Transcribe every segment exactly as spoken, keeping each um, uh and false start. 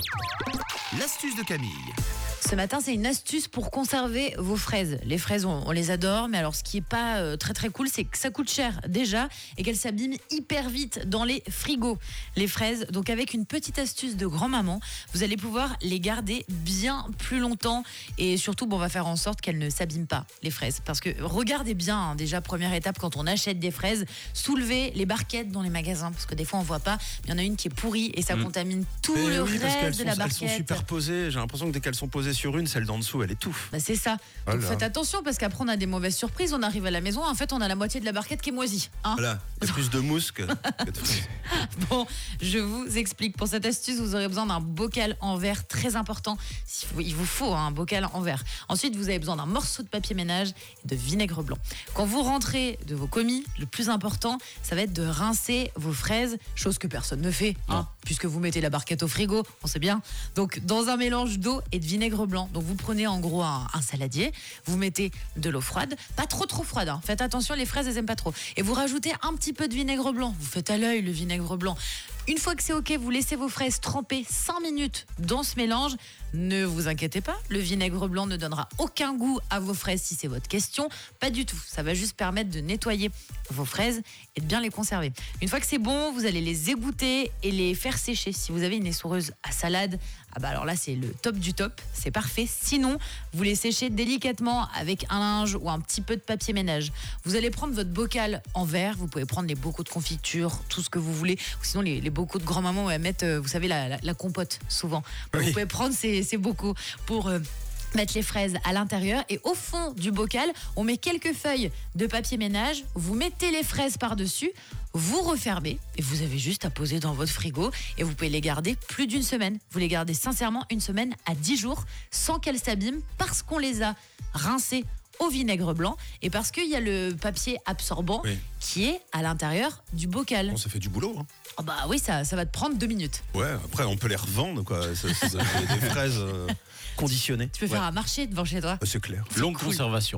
L'astuce de Camille. Ce matin, c'est une astuce pour conserver vos fraises. Les fraises, on, on les adore, mais alors ce qui est pas euh, très très cool, c'est que ça coûte cher déjà et qu'elles s'abîment hyper vite dans les frigos. Les fraises, donc avec une petite astuce de grand-maman, vous allez pouvoir les garder bien plus longtemps et surtout, bon, on va faire en sorte qu'elles ne s'abîment pas, les fraises. Parce que regardez bien, hein, déjà première étape quand on achète des fraises, soulevez les barquettes dans les magasins parce que des fois on voit pas. Il y en a une qui est pourrie et ça mmh. contamine tout Mais le oui, parce reste de sont, la barquette. Elles sont superposées. J'ai l'impression que dès qu'elles sont posées sur une, celle d'en dessous, elle étouffe. Bah c'est ça. Donc voilà. Faites attention parce qu'après on a des mauvaises surprises. On arrive à la maison, en fait on a la moitié de la barquette qui est moisie. Hein, voilà, il y a plus de mousse que, que de fraises. Bon, je vous explique. Pour cette astuce, vous aurez besoin d'un bocal en verre très important. Il vous faut un bocal en verre. Ensuite, vous avez besoin d'un morceau de papier ménage et de vinaigre blanc. Quand vous rentrez de vos commis, le plus important, ça va être de rincer vos fraises, chose que personne ne fait, hein, puisque vous mettez la barquette au frigo, on sait bien. Donc, dans un mélange d'eau et de vinaigre blanc. Donc, vous prenez en gros un, un saladier, vous mettez de l'eau froide, pas trop trop froide. Hein. Faites attention, les fraises, elles aiment pas trop. Et vous rajoutez un petit peu de vinaigre blanc. Vous faites à l'œil le vinaigre blanc. Une fois que c'est ok, vous laissez vos fraises tremper cinq minutes dans ce mélange. Ne vous inquiétez pas, le vinaigre blanc ne donnera aucun goût à vos fraises si c'est votre question. Pas du tout, ça va juste permettre de nettoyer vos fraises et de bien les conserver. Une fois que c'est bon, vous allez les égoutter et les faire sécher. Si vous avez une essoreuse à salade, ah bah alors là c'est le top du top, c'est parfait. Sinon, vous les séchez délicatement avec un linge ou un petit peu de papier ménage. Vous allez prendre votre bocal en verre, vous pouvez prendre les bocaux de confiture, tout ce que vous voulez, ou sinon les, les bocaux de grand-maman où elles mettent, vous savez, la, la, la compote souvent. Oui. Vous pouvez prendre ces, ces bocaux pour... Euh, mettre les fraises à l'intérieur et au fond du bocal, on met quelques feuilles de papier ménage, vous mettez les fraises par-dessus, vous refermez et vous avez juste à poser dans votre frigo et vous pouvez les garder plus d'une semaine. Vous les gardez sincèrement une semaine à dix jours sans qu'elles s'abîment parce qu'on les a rincées au vinaigre blanc et parce qu'il y a le papier absorbant oui. qui est à l'intérieur du bocal. Bon, ça fait du boulot. Hein. Oh bah oui, ça, ça va te prendre deux minutes. Ouais, après on peut les revendre, quoi. Ça, ça, ça, des fraises euh, conditionnées. Tu peux ouais. faire un marché devant chez toi. Ah, c'est clair. C'est longue cool. Conservation.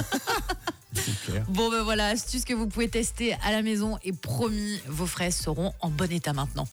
C'est clair. Bon ben voilà, astuce que vous pouvez tester à la maison et promis, vos fraises seront en bon état maintenant.